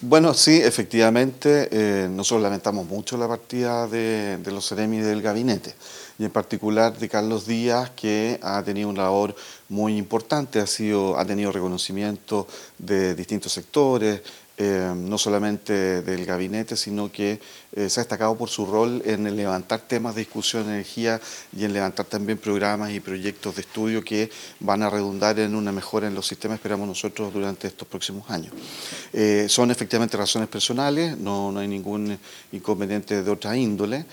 Bueno, sí, efectivamente, nosotros lamentamos mucho la partida de los seremi del gabinete, y en particular de Carlos Díaz, que ha tenido una labor muy importante, ha tenido reconocimiento de distintos sectores, no solamente del gabinete, sino que se ha destacado por su rol en el levantar temas de discusión de energía y en levantar también programas y proyectos de estudio que van a redundar en una mejora en los sistemas, esperamos nosotros, durante estos próximos años. Son efectivamente razones personales, no hay ningún inconveniente de otra índole,